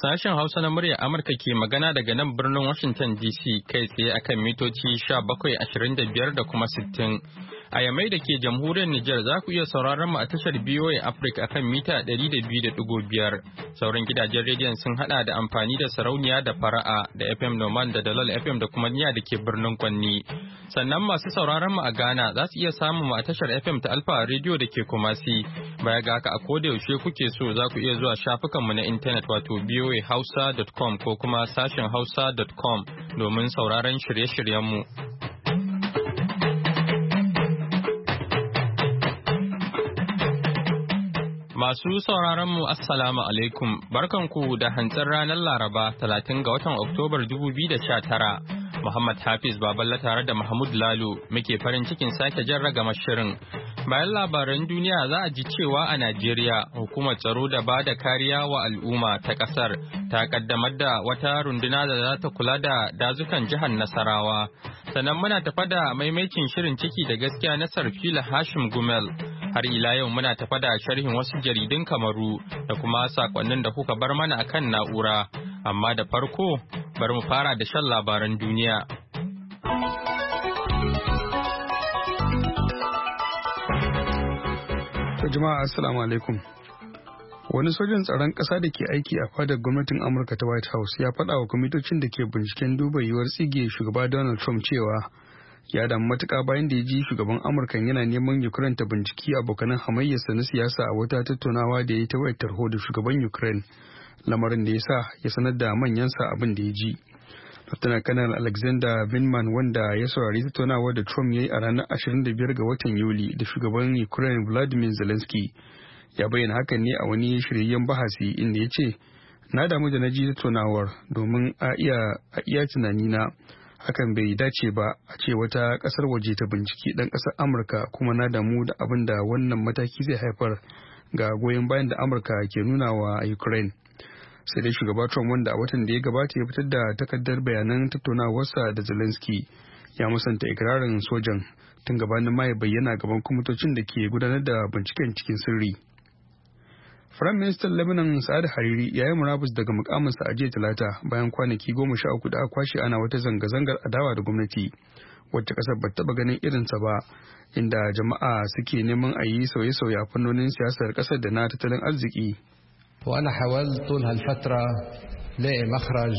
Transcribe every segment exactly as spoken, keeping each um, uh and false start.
Sashen Hausa na muryar Amurka ke magana daga nan birnin Washington D C kai tsaye akan mitoci sha bakwai ashirin da biyar da kuma sittin. A Yamai da ke jamhuriyar Nijar za ku iya sauraron mu a tashar B O A Africa akan mita ɗari da biyu da ɗigo biyar. Sauran gidajen rediyon sun hada da amfani da sarauniya da fara'a da F M Noman da Dalol F M da kuma niya da ke birnin Kwanni. Sannan masu sauraron mu a Ghana za su iya samun mu a tashar F M ta Alfa Radio da ke Kumasi. Baya ga haka a koda yaushe kuke so za ku iya zuwa shafukanmu na intanet wato b o a hausa dot com ko kuma sashen hausa dot com domin sauraron shirye-shiryenmu. Masu sauraron mu Assalamu alaikum, barkanku da hantsin ranar Laraba talatin ga watan Oktobar dubu biyu da sha tara. Muhammad Hafiz Baballa tare da Mahmud Lalo muke farin cikin sake jan ragamar shirin. Bayan labaran duniya za a ji cewa a Najeriya hukumar tsaro da ba da kariya wa al'umma ta ƙasar ta kaddamar da wata runduna da za ta kula da dazukan jihar Nasarawa. Sannan muna tafa da maimaitin shirin ciki da gaskiya na Sarfila Hashim Gumel. Har ila yau muna tafa da sharhin wasu jaridun Kamaru da kuma sakonnin da kuka bar mana akan na'ura. Amma da farko bari mu fara da shan labaran duniya. Jama'a assalamu alaikum. Wani sojan tsaron ƙasa da ke aiki a fadar gwamnatin Amurka ta White House ya faɗa wa kwamitocin da ke binciken duba yiwuwar tsige shugaba Donald Trump cewa ya damu matuƙa bayan da ya ji shugaban Amurka yana neman Ukraine ta binciki abokanan hamayyarsa na siyasa a wata tattaunawa da ya yi ta wayar tarho da shugaban Ukraine, lamarin da ya sa ya sanar da manyansa abin da ya ji. Lieutenant Colonel Alexander Vindman, wanda ya saurari tattaunawa da Trump ya yi a ranar ashirin da biyar ga watan Yuli da shugaban Ukraine Volodymyr Zelensky, ya bayyana hakan ne a wani shiryayyen bahasi inda ya ce, "Na damu da na ji tattaunawar domin a iya a iya tunanina hakan bai dace ba a ce wata kasar waje ta binciki dan kasar Amurka, kuma na damu da abin da wannan mataki zai haifar ga goyon bayan da Amurka ke nuna wa Ukraine." Sai dai shugaba Trump, wanda a watan da ya gabata ya fitar da takardar bayanan tattaunawarsa da Zelensky, ya musanta ikirarin sojan tun gabanin ma ya bayyana gaban kwamitocin da ke gudanar da binciken cikin sirri. Firayim Ministan Lebanon Sa'ad Hariri ya yi murabus daga mukaminsa a jiya Talata bayan kwanaki goma sha uku da aka kwashe ana wata zanga-zangar adawa da gwamnati wacce kasar ba taɓa ganin irinsa ba, inda jama'a suke neman a yi sauye-sauye a fannonin siyasar kasar da na tattalin arziki. وأنا حاولت طول هالفترة لاقي مخرج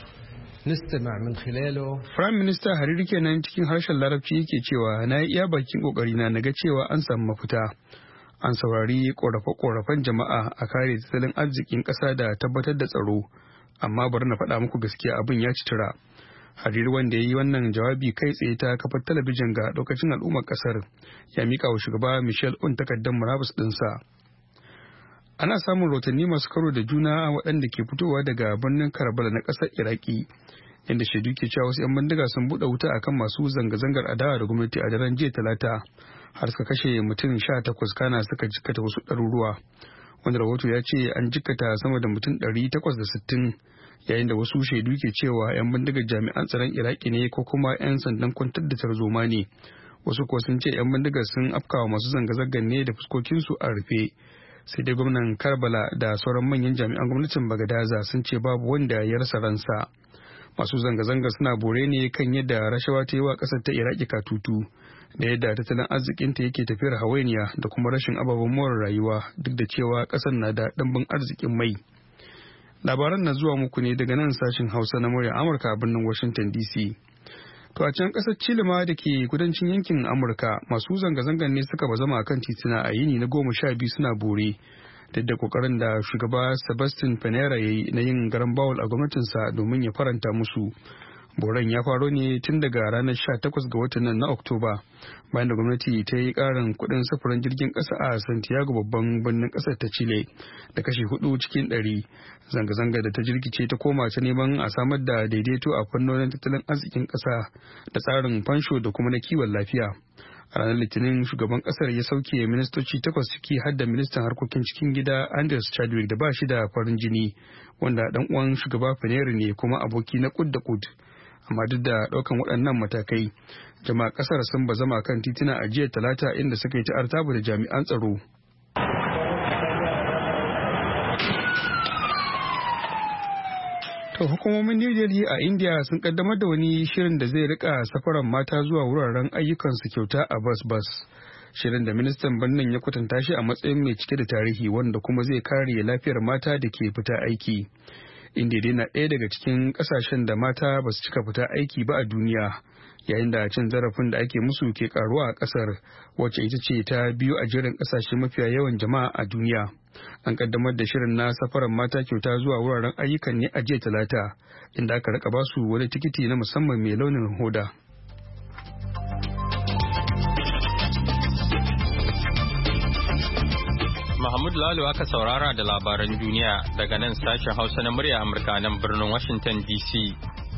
نستمع من خلاله. Prime Minister Hariri kenan cikin harshen Larabci yake cewa na yi iya bakin kokarina na ga cewa an samu mafita. An saurari korafe-korafen jama'a a kare tattalin arzikin ƙasa da tabbatar da tsaro, amma bari na faɗa muku gaskiya abin ya ci tura. Hariri, wanda ya yi wannan jawabi kai tsaye ta kafar talabijin ga lokacin al'ummar ƙasar, ya miƙa wa shugaba Michel Aoun takardar murabus ɗinsa. Ana samun rahotanni masu karo da juna waɗanda ke fitowa daga birnin Karbala na ƙasar Iraki, inda shaidu ke cewa wasu 'yan bindiga sun buɗe wuta akan masu zanga-zangar adawa da gwamnati a daren jiya Talata, har suka kashe mutum sha takwas kana suka jikkata wasu ɗaruruwa. Wani rahoto ya ce an jikkata sama da mutum ɗari takwas da sittin, yayin da wasu shaidu ke cewa 'yan bindigar jami'an tsaron Iraki ne ko kuma 'yan sandan kwantar da tarzoma ne. Wasu kuwa sun ce 'yan bindigar sun afkawa masu zanga-zangar ne da fuskokinsu a rufe. Sai dai gwamnan Karbala da sauran manyan jami'an gwamnatin Bagadaza sun ce babu wanda ya rasa ransa. Masu zanga-zanga suna bore ne kan yadda rashawa ta yi wa ƙasar ta Iraki katutu, da yadda tattalin arzikinta yake tafiyar hawainiya da kuma rashin ababen more rayuwa, duk da cewa ƙasar na da ɗimbin arzikin mai. Labaran na zuwa muku ne daga nan sashen Hausa na murya Amurka a birnin Washington D C. To a can kasar Chile ma da ke kudancin yankin Amurka, masu zanga-zangar ne suka bazama kan titina a yini na goma sha biyu suna bore, duk da kokarin da shugaba Sebastian Pinera ya yi na yin garan bawul a gwamnatinsa domin ya faranta musu. Boren ya faro ne tun daga ranar sha takwas ga watan nan na Oktoba, bayan da gwamnati ta yi karin kuɗin sufurin jirgin ƙasa a Santiago, babban birnin ƙasar ta Chile, da kashi hudu cikin ɗari. Zanga-zanga da ta jirgice ta koma ta neman a samar da daidaito a fannonin tattalin arzikin ƙasa da tsarin fansho da kuma na kiwon lafiya. A ranar Litinin, shugaban ƙasar ya sauke ministoci takwas, ciki har da ministan harkokin cikin gida Andres Chadwick da ba shi da farin jini, wanda ɗan uwan shugaba Pinera ne kuma aboki na kud da kud. Amma duk da ɗaukan waɗannan matakai, jama'a ƙasar sun bazama kan titina a jiya Talata, inda suka yi ta artabu da jami'an tsaro. To hukumomin New Delhi a India sun kaddamar da wani shirin da zai rika safaran mata zuwa wuraren ayyukansu kyauta a bas-bas. Shirin da ministan birnin ya kwatanta shi a matsayin mai cike da tarihi wanda kuma zai kare lafiyar mata da ke fita aiki. India dai na ɗaya daga cikin ƙasashen da mata ba su cika fita aiki ba a duniya, yayin da cin zarafin da ake musu ke karuwa a ƙasar, wacce ita ce ta biyu a jerin ƙasashe mafiya yawan jama'a a duniya. An kaddamar da shirin na safarar mata kyauta zuwa wuraren ayyukan ne a jiya talata, inda aka raka basu wani tikiti na musamman mai launin hoda. Mahmud Lalo aka saurara da labaran duniya daga nan sashen Hausa na murya Amurka nan birnin Washington D C.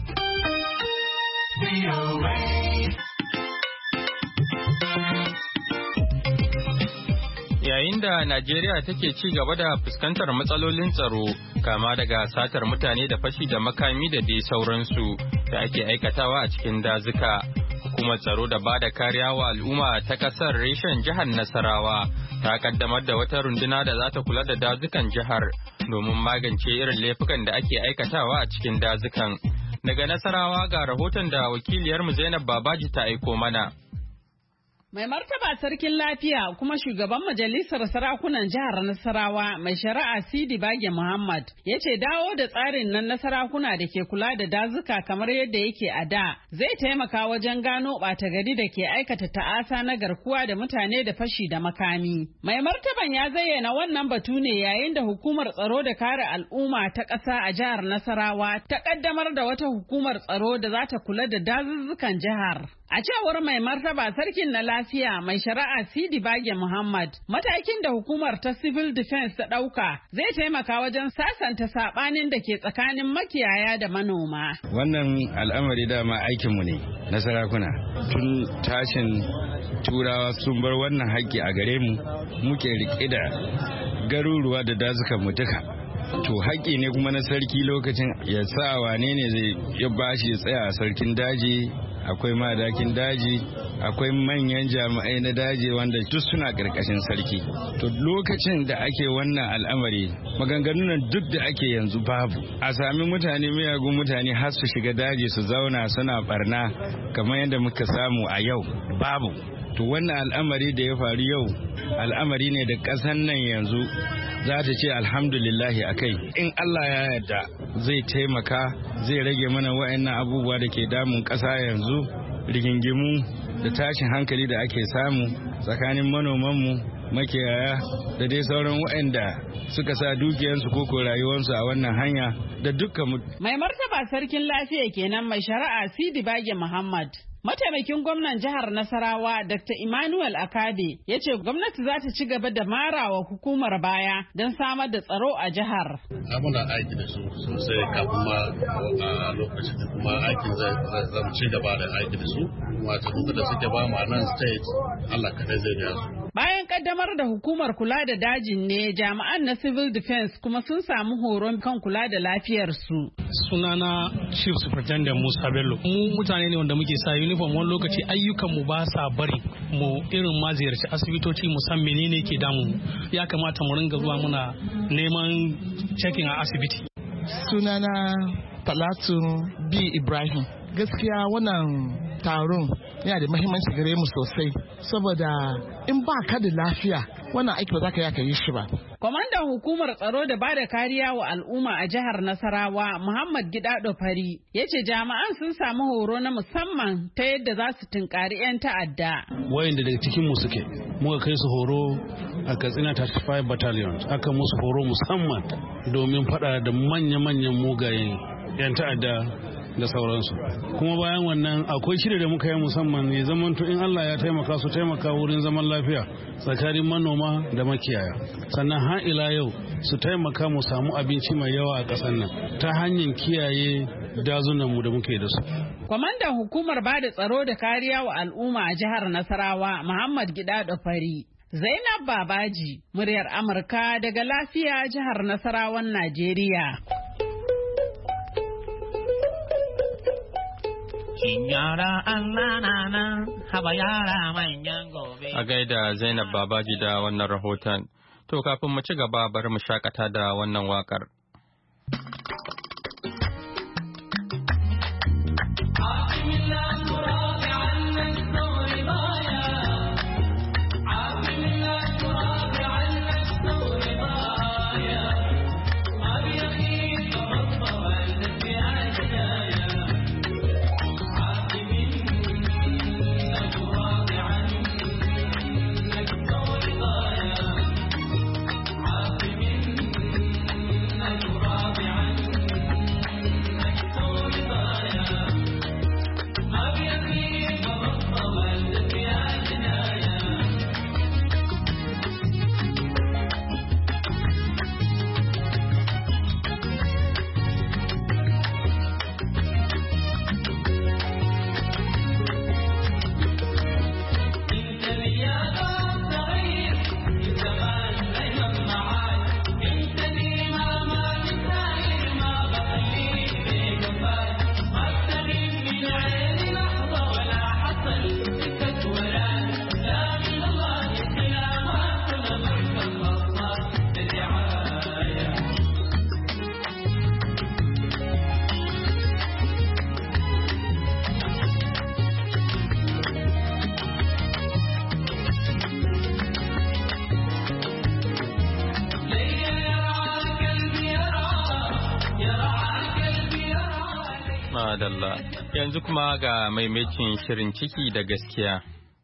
Yayin da Najeriya take ci gaba da fuskantar matsalolin tsaro, kama daga satar mutane da fashi da makami da dai sauransu da ake aikatawa a cikin dazuka, hukumar tsaro da ba da kariya wa al'umma ta kasar reshen jihar Nasarawa ta kaddamar da wata runduna da za ta kula da dazukan jihar domin magance irin laifukan da ake aikatawa a cikin dazukan. Daga Nasarawa ga rahoton da wakiliyarmu Zainab Babaji ta aiko mana. Mai martaba sarkin lafiya kuma shugaban majalisar sarakunan jihar Nasarawa mai shari'a Sidi Bage Muhammad ya ce dawo da tsarin nan na sarakuna da ke kula da dazuka kamar yadda yake a da zai taimaka wajen gano ɓata gari da ke aikata ta'asa na garkuwa da mutane da fashi da makami. Mai martaban ya zayyana wannan batu ne yayin da hukumar tsaro da kare al'umma ta ƙasa a jihar Nasarawa ta ƙaddamar da wata hukumar tsaro da za ta kula da dazuzzukan jihar. A cewar mai martaba sarkin na lafiya mai shari'a Sidi Bage Muhammad, matakin da hukumar ta Civil Defense ta ɗauka zai taimaka wajen sasanta saɓanin da ke tsakanin makiyaya da manoma. Wannan al'amari dama aikinmu ne na sarakuna. Tun tashin turawa sun bar wannan haƙƙi a gare mu, muke riƙe da garuruwa da dazukan mu duka. To haƙƙi ne kuma na sarki lokacin ya sa wane ne zai ya bashi ya tsaya a sarkin daji, akwai madakin daji, akwai manyan jami'ai na daji wanda duk suna ƙarƙashin sarki. To lokacin da ake wannan al'amari maganganun duk da ake yanzu babu. A sami mutane miyagun mutane har su shiga daji su zauna suna barna kamar yadda muka samu a yau babu. To wannan al'amari da ya faru yau al'amari ne da ƙasan nan yanzu za ta ce alhamdulillahi a kai. In Allah ya yarda zai taimaka zai rage mana wa'annan abubuwa da ke damun ƙasa yanzu, rigingimu da tashin hankali da ake samu tsakanin manomanmu, makiyaya da dai sauran wa'anda suka sa dukiyarsu ko ko rayuwarsu a wannan hanya da dukkan. Mai martaba sarkin lafiya kenan mai shari'a Sidi Bage Muhammad. Mataimakin gwamnan jihar Nasarawa Doctor Emmanuel Akabe ya ce gwamnati za ta ci gaba da marawa hukumar baya don samar da tsaro a jihar. Muna aiki da su sosai kafin ma a lokacin da kuma aikin zai ci gaba da aiki da su. Wata kuka da suke ba ma nan state Allah kadai zai biya su. Bayan kaddamar da hukumar kula da dajin ne jami'an na civil defense kuma sun samu horon kan kula da lafiyarsu. Sunana Chief Superintendent Musa Bello. Mu mutane ne wanda muke sa uniform wani lokaci ayyukan mu ba sa bari mu irin ma ziyarci asibitoci mu san menene ke damu. Ya kamata mu ringa zuwa muna neman checking a asibiti. Sunana Talatu B Ibrahim. Gaskiya wannan taron yana da mahimmanci gare mu sosai saboda in ba ka da lafiya wannan aiki ba za ka yi shi ba. Kwamandan hukumar tsaro da bada kariya wa al'umma a jihar Nasarawa Muhammad Gidado Fari ya ce jami'an sun samu horo na musamman ta yadda za su tunkari 'yan ta'adda. Wayanda daga cikin mu suke muka kai su horo a Katsina thirty-five Battalion aka musu horo musamman domin fada da manya-manyan mugayen 'yan ta'adda da sauransu. Kuma bayan wannan akwai shirya da muka yi musamman ne zamanto in Allah ya taimaka su taimaka wurin zaman lafiya tsakanin manoma da makiyaya. Sannan har ila yau su taimaka mu samu abinci mai yawa a ƙasar nan ta hanyar kiyaye dazunan mu da muke da su. Kwamandan hukumar bada tsaro da kariya wa al'umma a jihar Nasarawa Muhammad Gidado Fari. Zainab Babaji, muryar Amurka daga lafiya jihar Nasarawan Najeriya. Yara Allah na nan haba yara manyan gobe. A gaida Zainab Babaji da wannan rahoton. To kafin mu ci gaba bari mu shakata da wannan wakar. Madalla. Yanzu kuma ga maimacin shirin ciki da gaskiya.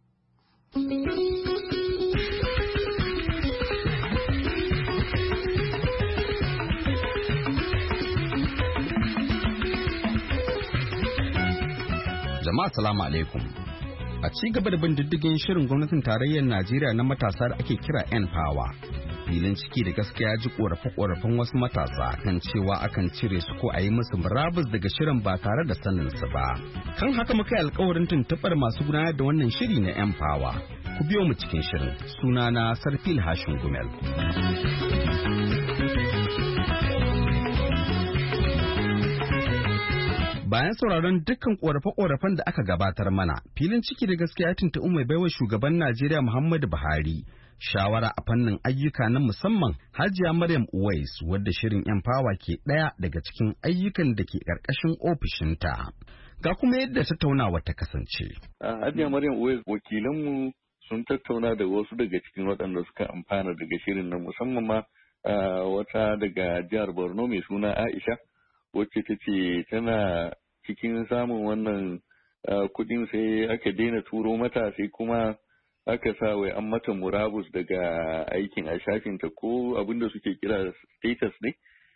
Jama'a salamu alaikum. A ci gaba da bin diddigin shirin gwamnatin tarayyar Najeriya na matasa da ake kira N-Power. Filin ciki da gaskiya ji korafe-korafen wasu matasa kan cewa akan cire su ko a yi musu murabus daga shirin ba tare da sanin su ba. Kan haka muka yi alkawarin tuntuɓar masu gudanar da wannan shiri na N-Power. Ku biyo mu cikin shirin. Sunana Sarfil Hashin Gumel. Bayan sauraron dukkan korafe-korafen da aka gabatar mana, filin ciki da gaskiya ya tuntuɓi mai baiwa shugaban Najeriya Muhammadu Buhari shawara a fannin ayyuka na musamman Hajiya Maryam Uwais, wadda shirin N-Power ke ɗaya daga cikin ayyukan da ke ƙarƙashin ofishinta. Ga kuma yadda tattaunawa ta kasance. Hajiya Maryam Uwais, wakilanmu sun tattauna da wasu daga cikin waɗanda suka amfana daga shirin na musamman ma wata daga jihar Borno mai suna Aisha, wacce ta ce tana cikin samun wannan kuɗin sai aka daina turo mata, sai kuma aka sa wai an mata murabus daga aikin a shafinta ko abin da suke kira status ne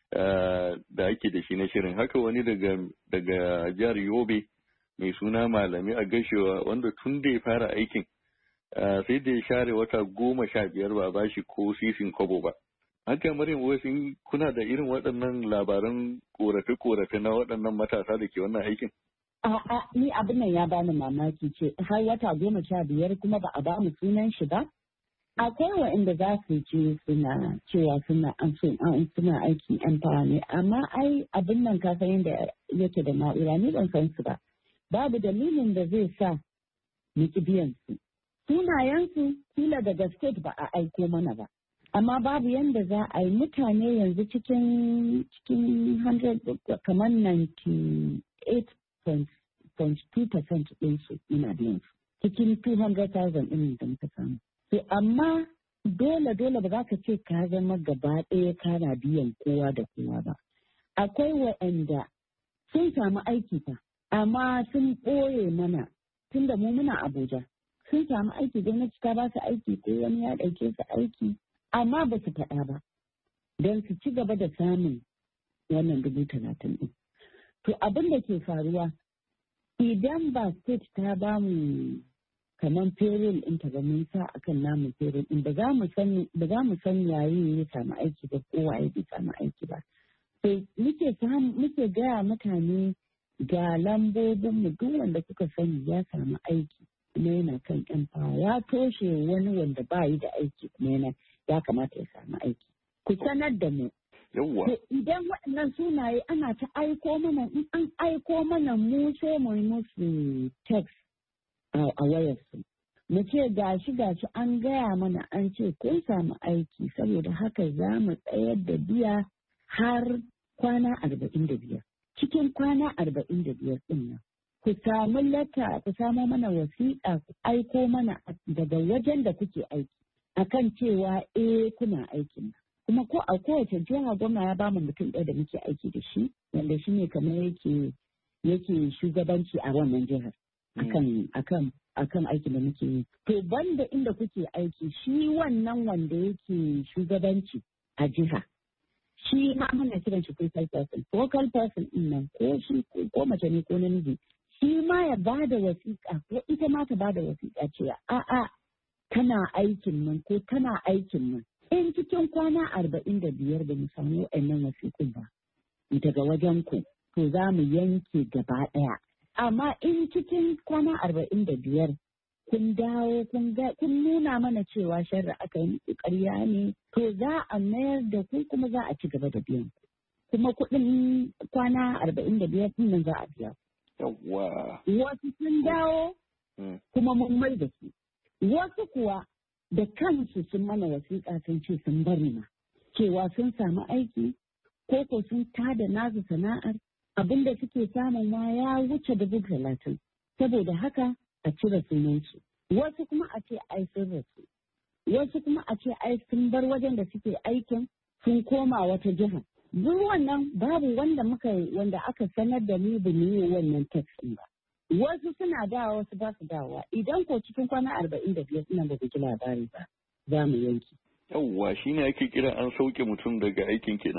da ake da shi na shirin. Haka wani daga daga jihar Yobe mai suna Malami a Gashewa, wanda tun da ya fara aikin sai da ya share wata goma sha biyar ba ba shi ko sisin kobo ba. Haka Maryam, wasu kuna da irin waɗannan labaran korafe-korafe na waɗannan matasa da ke wannan aikin? A'a, ni abin nan ya bani mamaki ce har wata goma sha biyar kuma ba a ba mu sunan shi ba. Akwai waɗanda za su ce suna cewa suna an suna aikin N-Power ne, amma ai abin nan ka san yadda yake da na'ura, ni ban san su ba. Babu dalilin da zai sa mu ki biyan su. Sunayensu kila daga state ba a aiko mana ba. Amma babu yadda za a yi mutane yanzu cikin cikin hundred kamar ninety-eight point two percent ɗinsu ina biyan su cikin two hundred thousand ɗin da muka samu. To amma dole dole ba za ka ce ka zama gaba ɗaya kana biyan kowa da kowa ba. Akwai waɗanda sun samu aiki fa, amma sun ɓoye mana tun da mu muna Abuja. Sun samu aiki, gwamnati ta ba su aiki ko wani ya ɗauke su aiki, amma ba su faɗa ba don su ci gaba da samun wannan dubu talatin ɗin. To abin da ke faruwa idan ba state ta ba mu kamar payroll ɗin ta ba mun sa akan namun payroll ɗin ba za mu san yayi ya samu aiki ba ko waye bai samu aiki ba. To muke muke gaya mutane ga lambobin mu duk wanda kuka sani ya samu aiki kuma yana kan N-Power, ya toshe wani wanda ba yi da aiki kuma yana ya kamata ya samu aiki. Ku sanar da mu. Idan waɗannan sunaye ana ta aiko mana, in an aiko mana mu sai mu musu text a wayarsu. Mu ce gashi gashi an gaya mana an ce kun samu aiki, saboda haka za mu tsayar da biya har kwana arba'in da biyar. Cikin kwana arba'in da biyar ɗin nan ku samu lata ku samo mana wasiƙa ku aiko mana daga wajen da kuke aiki akan cewa eh kuna aikin kuma ko a kowace jiha gwamna ya bamu mutum ɗaya da muke aiki da shi wanda shi ne kamar yake yake shugabanci a wannan jihar akan akan akan aikin da muke yi to banda inda kuke aiki shi wannan wanda yake shugabanci a jiha shi ma muna kiran shi focal person focal person din nan ko shi ko mace ne ko namiji shi ma ya bada wasiƙa ko ita ma ta bada wasiƙa cewa a'a tana aikin nan ko tana aikin nan in cikin kwana arba'in da biyar da mu samu wa'annan wasiƙun ba daga wajen ku to za mu yanke gaba ɗaya amma in cikin kwana arba'in da biyar kun dawo kun nuna mana cewa sharri aka yi muku ƙarya ne to za a mayar da ku kuma za a ci gaba da biyan kuma kuɗin kwana arba'in da biyar ɗin nan za a biya. Yawwa. Wasu sun dawo kuma mun mai da su. Wasu kuwa da kansu sun mana wasiƙa sun ce sun bari ma cewa sun samu aiki ko ko sun tada nasu sana'ar abinda suke samun ma ya wuce dubu talatin saboda haka a cire sunansu wasu kuma a ce ai sun rasu wasu kuma a ce ai sun bar wajen da suke aikin sun koma wata jiha duk wannan babu wanda muka wanda aka sanar da mu ba mu yi wannan tax ba wasu suna dawa wasu ba su dawa idan ko cikin kwana arba'in da biyar suna ba ji labari ba za mu yanki. Yawwa shi ne ake kira an sauke mutum daga aikin kenan.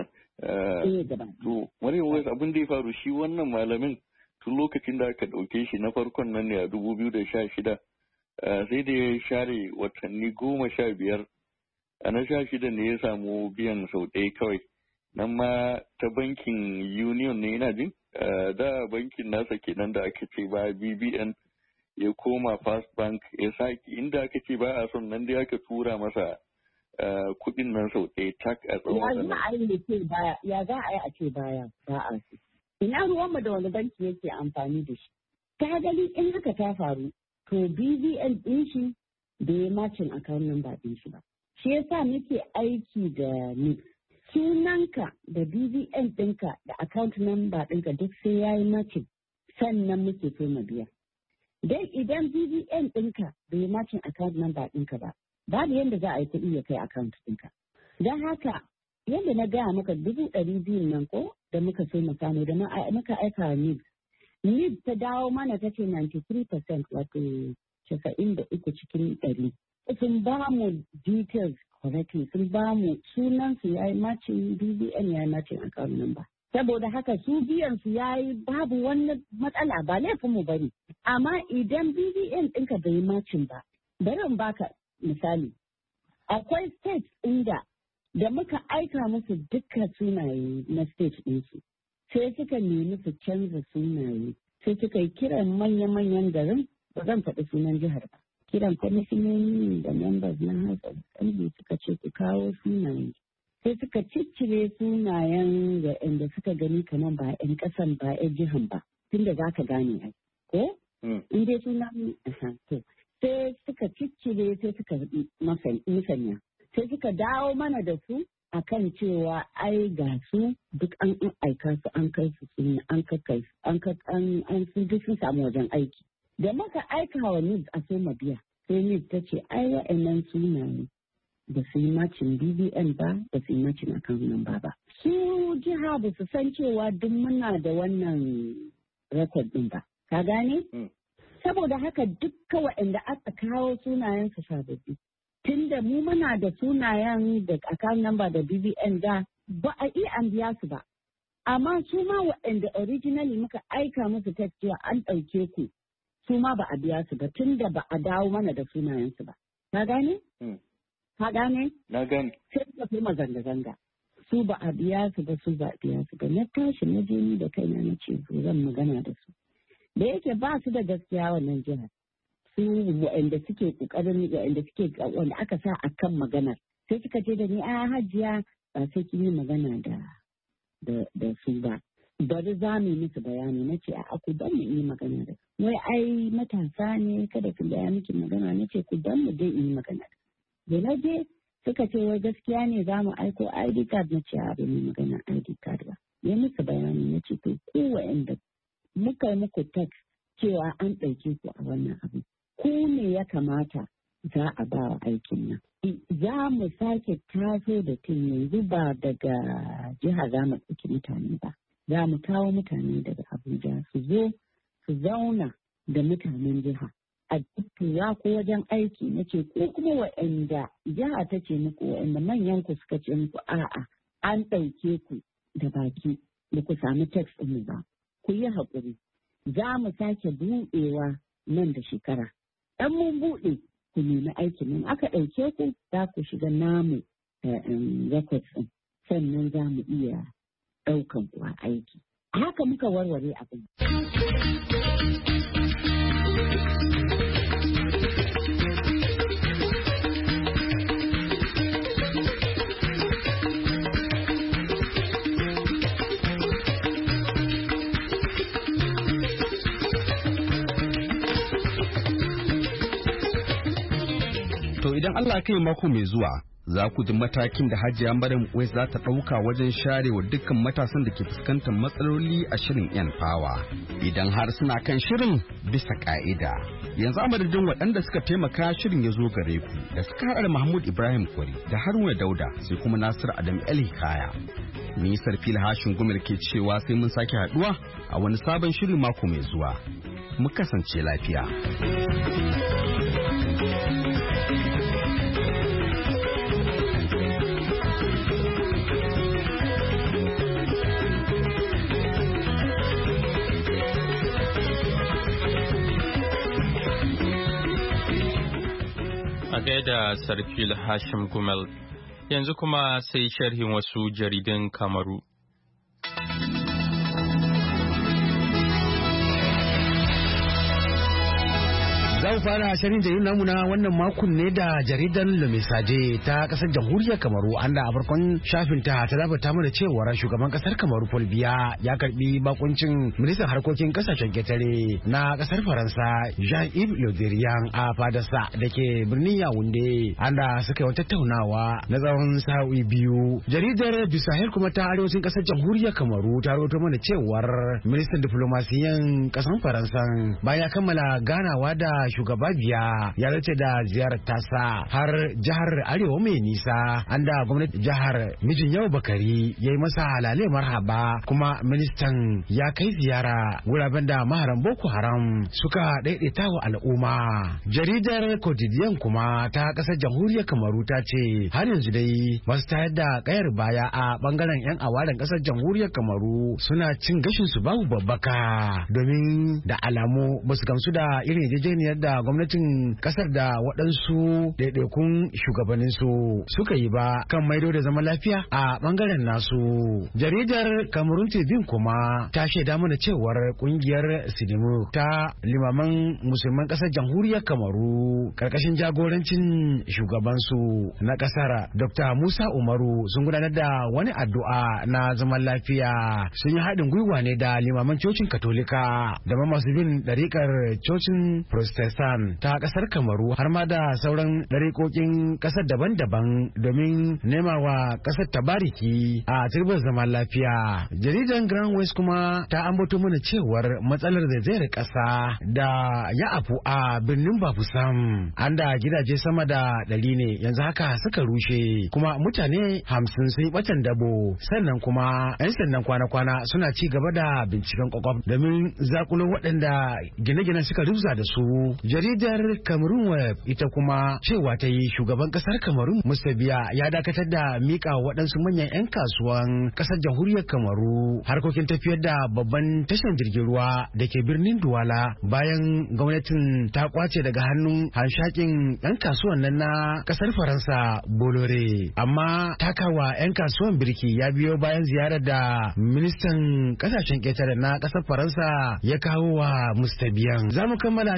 To, Maryam West abin da ya faru shi wannan malamin tun lokacin da aka ɗauke shi na farkon nan ne a dubu biyu da sha shida sai da ya share watanni goma sha biyar a na sha shida ne ya samu biyan sau ɗaya kawai nan ma ta bankin union ne yana jin da bankin nasa kenan da aka ce ba B B N ya koma First Bank ya saki inda aka ce ba a son nan dai aka tura masa kudin nan sau ɗaya tak a tsawon wannan. Ya za a yi a ce baya ba a su. Ina ruwanmu da wani banki yake amfani da shi. Ta gani in haka ta faru to B B N ɗin shi da ya macin account number ɗin shi ba. Shi yasa muke aiki da ni. Sunanka da B B N ɗinka da account number ɗinka duk sai ya yi macin sannan muke so mu biya. Dai idan B B N ɗinka bai yi macin account number ɗinka ba, babu yadda za a yi kuɗi ya kai account ɗinka. Don haka yadda na gaya maka dubu ɗari biyu nan ko da muka so mu samu da muka aika N I B. N I B ta dawo mana ta ce ninety-three percent wato casa'in da uku cikin ɗari. Sun ba mu details correctly sun ba mu sunan su yayi matching B B N yayi matching account number. Saboda haka su biyan su yayi babu wani matsala ba laifin mu bane. Amma idan B B N ɗinka bai matching ba, bari in baka misali. Akwai state inda da muka aika musu dukkan sunaye na state ɗinsu. Sai suka nemi su canza sunaye. Sai suka yi kiran manya-manyan garin ba zan faɗi sunan jihar ba. Kiran kwamishinoni da members na House of Assembly suka ce ku kawo sunaye. Sai suka ciccire sunayen da inda suka gani kamar ba 'yan ƙasan ba 'yan jihan ba. Tunda za ka gane ai. Ko? In dai sunan to. Sai suka ciccire sai suka musanya. Sai suka dawo mana da su akan cewa ai ga su duk an aika su an kai su sun an kai an an an sun duk sun samu wajen aiki. Da muka aika wa N I B a so biya sai N I B ta ce ai wa'annan sunaye ba su yi macin B B N ba ba su yi macin account number ba. Su jiha ba su san cewa duk muna da wannan record din ba. Ka gane? Saboda haka dukkan waɗanda aka kawo sunayen su sababbi. Tunda mu muna da sunayen da account number da B B N da ba a iya an biya su ba. Amma su ma waɗanda originally muka aika musu ta cewa an ɗauke ku su ma ba a biya su ba tunda ba a dawo mana da sunayen su ba. Ka gane? Ka gane? Na gane. Sai suka fi zanga-zanga. Su ba a biya su ba su ba a biya su ba. Na tashi na je ni da kaina na ce zan magana da su. Da yake ba su da gaskiya wannan jihar. Su waɗanda suke ƙoƙarin waɗanda suke wanda aka sa a kan maganar. Sai suka ce da ni a hajiya ba sai kin yi magana da da su ba. Bari za mu yi musu bayani na ce a ku dan mu yi magana da su. Wai ai matasa ne kada ku gaya miki magana na ce ku dan mu dai yi magana da su. Da na je suka ce wai gaskiya ne za mu aiko I D card na ce a bai mu magana I D card ba. Ya musu bayani na ce to ku waɗanda muka yi muku tax cewa an ɗauke ku a wannan abu. Ku ne ya kamata za a ba wa aikin nan. Za mu sake taso da tun yanzu ba daga jiha za mu ɗauki mutane ba. Za mu kawo mutane daga Abuja su zo su zauna da mutanen jiha. A tura ko wajen aiki na ce ko kuma waɗanda jiha ta ce muku waɗanda manyan ku suka ce muku a'a an ɗauke ku da baki da ku sami text ɗin ba. Ku yi haƙuri. Za mu sake buɗewa nan da shekara. Ɗan mun buɗe ku nemi aikin nan aka ɗauke ku za ku shiga namu records ɗin sannan za mu iya ɗaukan ku a aiki. Haka muka warware abin. Idan Allah kai mako mai zuwa za ku ji matakin da Hajiya Maryam Uwais za ta ɗauka wajen share wa dukkan matasan da ke fuskantar matsaloli a shirin yan fawa idan har suna kan shirin bisa ka'ida. Yanzu a madadin waɗanda suka taimaka shirin ya zo gare ku da suka haɗa da Mahmud Ibrahim Kwari da Haruna Dauda sai kuma Nasiru Adam El Hikaya. Ni Sarfil Hashin Gumel ke cewa sai mun sake haɗuwa a wani sabon shirin mako mai zuwa. Mu kasance lafiya. A gaida Sarfil Hashim Gumel, yanzu kuma sai sharhin wasu jaridun Kamaru. Zan fara shirin jaridar namu na wannan makon ne da jaridar Le Message ta kasar jamhuriyar Kamaru anda a farkon shafin ta ta labata mana cewa shugaban kasar Kamaru Paul Biya ya karbi bakuncin ministan harkokin kasashen ketare na kasar Faransa Jean-Yves Le Drian a fadarsa da ke birnin Yaounde anda suka yi tattaunawa na tsawon sa'o'i biyu. Jaridar Du Sahel kuma ta arewacin kasar jamhuriyar Kamaru ta rawaito mana cewar ministan diplomasiyan kasar Faransa bayan kammala ganawa da shugaba Biya ya race da ziyarar tasa har jihar Arewa mai nisa anda gwamnati jihar Mijin Yau Bakari ya yi masa halale marhaba kuma ministan ya kai ziyara wuraren da maharan Boko Haram suka daidaita wa al'umma. Jaridar Quotidien kuma ta kasar jamhuriyar Kamaru ta ce har yanzu dai masu tayar da kayar baya a bangaren yan awaren kasar jamhuriyar Kamaru suna cin gashin su babu babbaka domin da alamu basu gamsu da irin yarjejeniyar da gwamnatin kasar da waɗansu ɗaiɗaikun shugabanninsu suka yi ba kan maido da zaman lafiya a ɓangaren nasu. Jaridar Cameroon T V kuma ta shaida mana cewar ƙungiyar Sinimu ta limaman musulman ƙasar jamhuriyar Kamaru ƙarƙashin jagorancin shugabansu na ƙasar Doctor Musa Umaru sun gudanar da wani addu'a na zaman lafiya. Sun yi haɗin gwiwa ne da limaman cocin Katolika da ma masu bin ɗariƙar cocin Protestant ta kasar Kamaru har ma da sauran ɗariƙoƙin ƙasar daban-daban domin nema wa ƙasar tabariki a turbar zaman lafiya. Jaridan Grand West kuma ta ambato mana cewar matsalar zaizayar ƙasa da ya afu a birnin Bafusam an da gidaje sama da ɗari ne yanzu haka suka rushe kuma mutane hamsin sun yi ɓatan dabo sannan kuma 'yan sandan kwana-kwana suna ci gaba da binciken kwakwaf domin zakulo waɗanda gine-ginen suka rufza da su. Jaridar Cameroon Web ita kuma cewa ta yi shugaban kasar Cameroon Musa Biya ya dakatar da mika waɗansu manyan 'yan kasuwan kasar jamhuriyar Kamaru harkokin tafiyar da babban tashar jirgin ruwa da ke birnin Duwala bayan gwamnatin ta kwace daga hannun hanshakin 'yan kasuwan nan na kasar Faransa Bolore. Amma takawa 'yan kasuwan birki ya biyo bayan ziyarar da ministan kasashen ƙetare na kasar Faransa ya kawo wa Musta Biyan. Za mu kammala shirin jaridun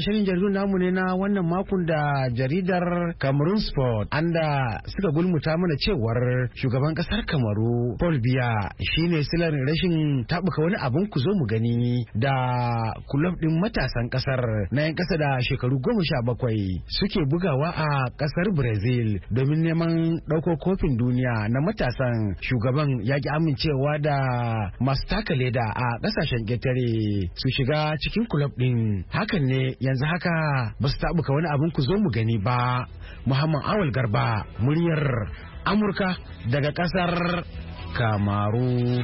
jaridun namu ne na wannan makon da jaridar Cameroon Sport anda suka gulmuta mana cewar shugaban kasar Kamaru Paul Biya shine silar rashin tabuka wani abun ku zo mu gani da kulob din matasan kasar na yan kasa da shekaru goma sha bakwai suke bugawa a kasar Brazil domin neman dauko kofin duniya na matasan. Shugaban ya ki amincewa da masu taka leda a kasashen getare su shiga cikin kulob din. Hakan ne yanzu haka ba su tabuka wani abun ku zo mu gani ba. Muhammad Awal Garba, muryar Amurka daga kasar Kamaru.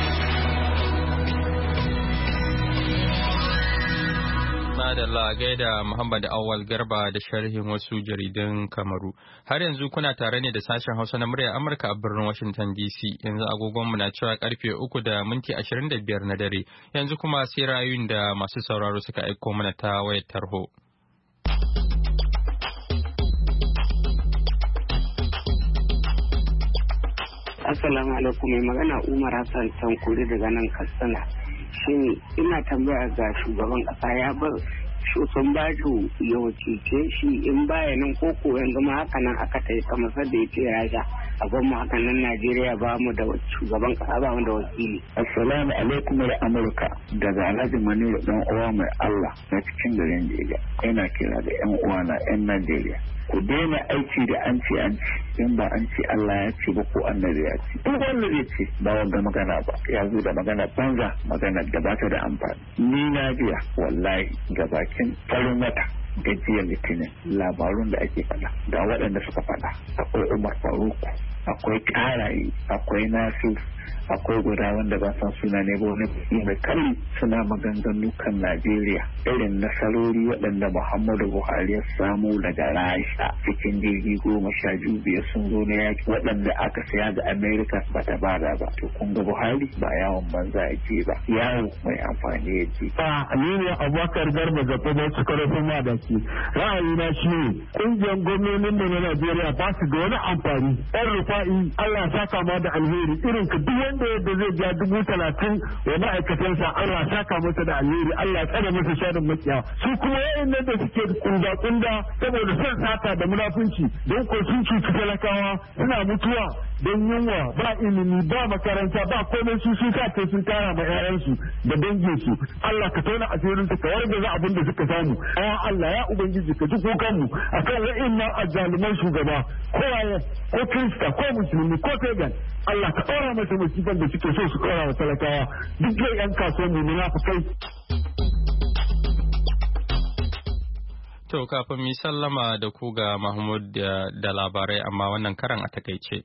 Madalla gaida Muhammad Awal Garba da sharhin wasu jaridun Kamaru. Har yanzu kuna tare ne da sashen Hausa na muryar Amurka a birnin Washington D C. Yanzu agogonmu na cewa karfe uku da minti ashirin da biyar na dare. Yanzu kuma sai rayuwar da masu sauraro suka aiko mana ta wayar tarho. Assalamu alaikum, mai magana Umar Hassan Tankuri daga nan Katsina. Shin ina tambaya ga shugaban kasa ya bar Shusan Baju ya wakilce shi in baya nan koko yanzu ma haka nan aka ta yi kamasar da ya ce raja a gwamma haka nan Najeriya ba mu da shugaban kasa ba mu da wakili. Assalamu alaikum da Amurka daga Alhaji Maniru dan uwa mai Allah na cikin garin Jega. Ina kira da yan uwa na yan Najeriya. Ku daina aiki da an ce an ce in ba an ce Allah ya ce ba ko annabi ya ce. Duk wanda zai ce ba wanda magana ba ya zo da magana banza magana da ba ta da amfani. Ni na biya wallahi ga bakin farin wata gajiyar litinin labarun da ake faɗa da waɗanda suka faɗa akwai Umar Faruk akwai Karayi akwai Nasir akwai guda wanda ba san suna ne ba wani mai kalli suna maganganu kan Najeriya irin nasarori waɗanda Muhammadu Buhari ya samu daga Rasha cikin jirgi goma sha biyu biyar sun zo na yaki waɗanda aka saya ga Amerika ba ta bada ba. To kun ga Buhari ba yawon banza ya je ba yawo mai amfani ya je. A Aminu Abubakar Garba Zafi ba su karfin madaki ra'ayina shi ne ƙungiyar gwamnonin da na Najeriya ba su da wani amfani. Ɗan Rufa'i Allah ya saka ma da alheri irin ka duk wanda yadda zai ja dubu talatin wa ma'aikatansa Allah ya saka masa da alheri Allah ya tsare masa sharin makiya. Su kuma wayannan da suke kunda kunda saboda son sata da munafunci don ko sun cuci talakawa suna mutuwa don yunwa ba ilimi ba makaranta ba komai su sun sace sun tara ma 'ya'yansu da danginsu. Allah ka tauna asirin ka warga za abin da suka samu. Ya Allah ya ubangiji ka ji kukan mu akan wa'annan azzaluman shugaba ko ko Kirista ko musulmi ko pagan Allah ka ɗora masa musiban da suke so su ɗora wa talakawa duk da 'yan kasuwan mu munafukai. To kafin mi sallama da ku ga Mahmud da labarai amma wannan karan a takaice.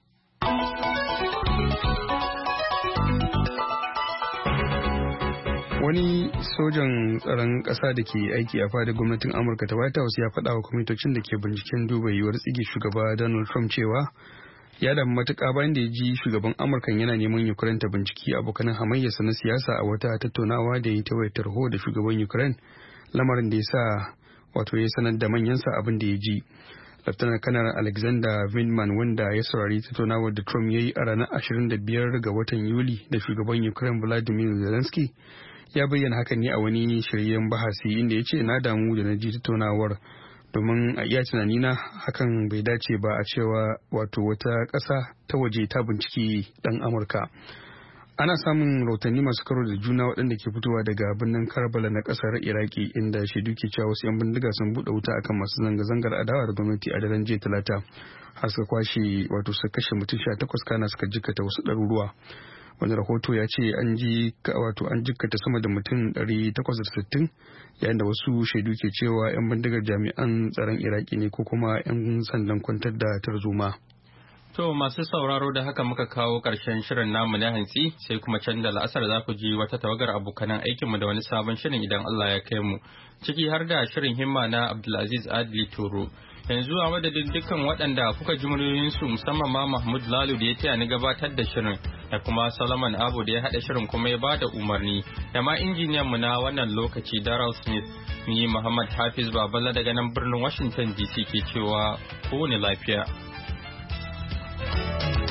Wani sojan tsaron ƙasa da ke aiki a fadar gwamnatin Amurka ta White House ya faɗa wa kwamitocin da ke binciken duba yiwuwar tsige shugaba Donald Trump cewa ya damu matuƙa bayan da ya ji shugaban Amurka yana neman Ukraine ta binciki abokan hamayyarsa na siyasa a wata tattaunawa da ya yi ta wayar tarho da shugaban Ukraine, lamarin da ya sa wato ya sanar da manyansa abin da ya ji. Laftanar Kanar Alexander Vindman wanda ya saurari tattaunawar da Trump ya yi a ranar ashirin da biyar ga watan Yuli da shugaban Ukraine Volodymyr Zelensky ya bayyana hakan ne a wani shiryen bahasi inda ya ce na damu da na ji tattaunawar domin a iya tunanina hakan bai dace ba a cewa wato wata ƙasa ta waje ta binciki ɗan Amurka. Ana samun rahotanni masu karo da juna waɗanda ke fitowa daga birnin Karbala na ƙasar Iraki inda shaidu ke cewa wasu 'yan bindiga sun buɗe wuta akan masu zanga-zangar adawa da gwamnati a daren jiya Talata har suka kwashe wato suka kashe mutum sha takwas kana suka jikkata wasu ɗaruruwa. Wani rahoto ya ce an ji wato an jikkata sama da mutum ɗari takwas da sittin yayin da wasu shaidu ke cewa 'yan bindigar jami'an tsaron Iraki ne ko kuma 'yan sandan kwantar da tarzoma. To masu sauraro da haka muka kawo ƙarshen shirin namu na hantsi sai kuma can da la'asar za ku ji wata tawagar abokanan aikinmu da wani sabon shirin idan Allah ya kai mu ciki har da shirin himma na Abdulaziz Adli Toro. Yanzu a madadin dukkan waɗanda kuka ji muryoyinsu musamman ma Mahmud Lalu da ya taya ni gabatar da shirin da kuma Solomon Abu da ya haɗa shirin kuma ya bada umarni da ma injiniyan mu na wannan lokaci Daryl Smith ni Muhammad Hafiz Baballa daga nan birnin Washington D C ke cewa ku ne lafiya.